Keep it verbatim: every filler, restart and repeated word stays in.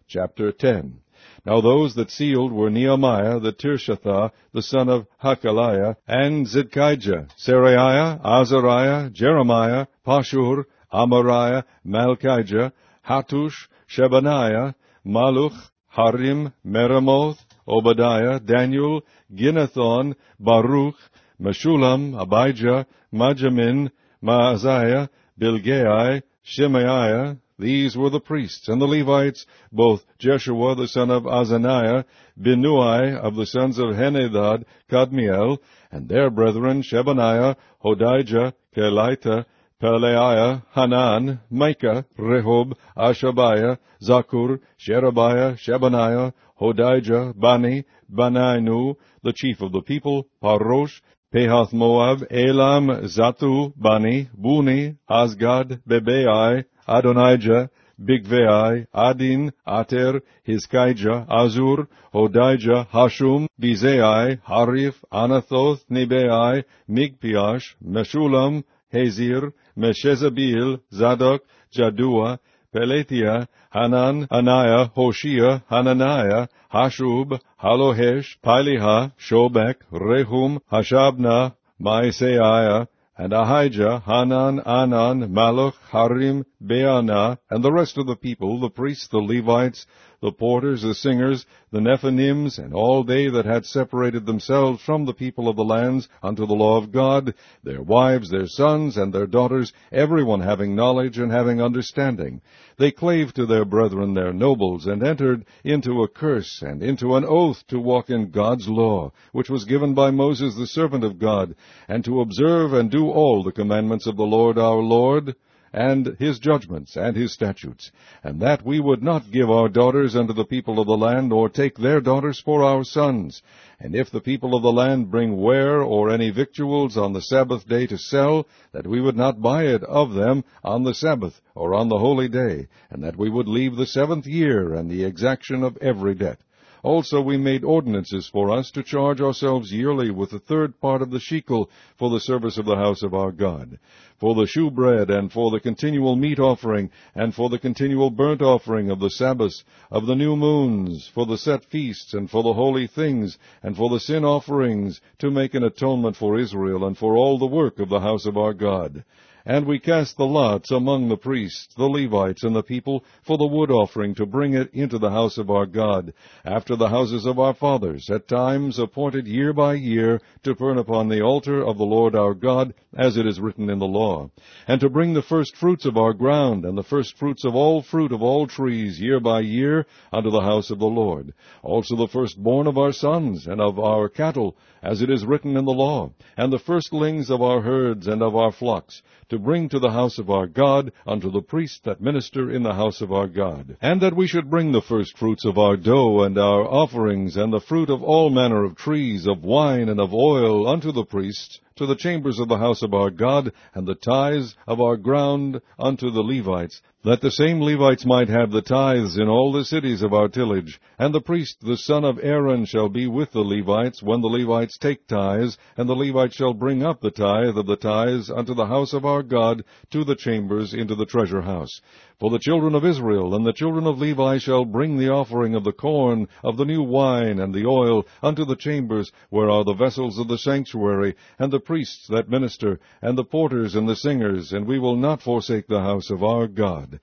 Chapter ten. Now those that sealed were Nehemiah the Tirshatha, the son of Hakaliah, and Zidkijah, Seraiah, Azariah, Jeremiah, Pashur, Amariah, Malchijah, Hattush, Shebaniah, Maluch, Harim, Meremoth, Obadiah, Daniel, Ginnethon, Baruch, Meshulam, Abijah, Majamin, Maaziah, Bilgai, Shemaiah. These were the priests, and the Levites, both Jeshua the son of Azaniah, Binnui of the sons of Henadad, Kadmiel, and their brethren Shebaniah, Hodijah, Kelita, Pelaiah, Hanan, Micah, Rehob, Ashabiah, Zakur, Sherebiah, Shebaniah, Hodijah, Bani, Banainu, the chief of the people, Parosh, Pehath Moab, Elam, Zatu, Bani, Buni, Asgad, Bebai, Adonijah, Bigvai, Adin, Ater, Hizkijah, Azur, Hodijah, Hashum, Bizai, Harif, Anathoth, Nebai, Migpiash, Meshulam, Hazir, Meshezabil, Zadok, Jadua, Peletiah, Hanan, Anaiah, Hoshea, Hananiah, Hashub, Halohesh, Piliha, Shobek, Rehum, Hashabnah, Maaseiah, and Ahijah, Hanan, Anan, Malach, Harim, Beanah, and the rest of the people, the priests, the Levites, the porters, the singers, the Nephanims, and all they that had separated themselves from the people of the lands unto the law of God, their wives, their sons, and their daughters, every one having knowledge and having understanding. They clave to their brethren, their nobles, and entered into a curse and into an oath to walk in God's law, which was given by Moses the servant of God, and to observe and do all the commandments of the Lord our Lord, and his judgments, and his statutes, and that we would not give our daughters unto the people of the land, or take their daughters for our sons. And if the people of the land bring ware or any victuals on the Sabbath day to sell, that we would not buy it of them on the Sabbath, or on the holy day, and that we would leave the seventh year, and the exaction of every debt. Also we made ordinances for us to charge ourselves yearly with the third part of the shekel for the service of the house of our God, for the shewbread, and for the continual meat offering, and for the continual burnt offering of the Sabbaths, of the new moons, for the set feasts, and for the holy things, and for the sin offerings, to make an atonement for Israel, and for all the work of the house of our God. And we cast the lots among the priests, the Levites, and the people, for the wood offering, to bring it into the house of our God, after the houses of our fathers, at times appointed year by year, to burn upon the altar of the Lord our God, as it is written in the law, and to bring the first fruits of our ground, and the first fruits of all fruit of all trees, year by year, unto the house of the Lord. Also the firstborn of our sons, and of our cattle, as it is written in the law, and the firstlings of our herds and of our flocks, to bring to the house of our God, unto the priests that minister in the house of our God. And that we should bring the first fruits of our dough, and our offerings, and the fruit of all manner of trees, of wine, and of oil, unto the priests, to the chambers of the house of our God, and the tithes of our ground unto the Levites, that the same Levites might have the tithes in all the cities of our tillage. And the priest, the son of Aaron, shall be with the Levites, when the Levites take tithes, and the Levites shall bring up the tithe of the tithes unto the house of our God, to the chambers into the treasure house. For the children of Israel and the children of Levi shall bring the offering of the corn, of the new wine, and the oil, unto the chambers, where are the vessels of the sanctuary, and the priests that minister, and the porters and the singers, and we will not forsake the house of our God.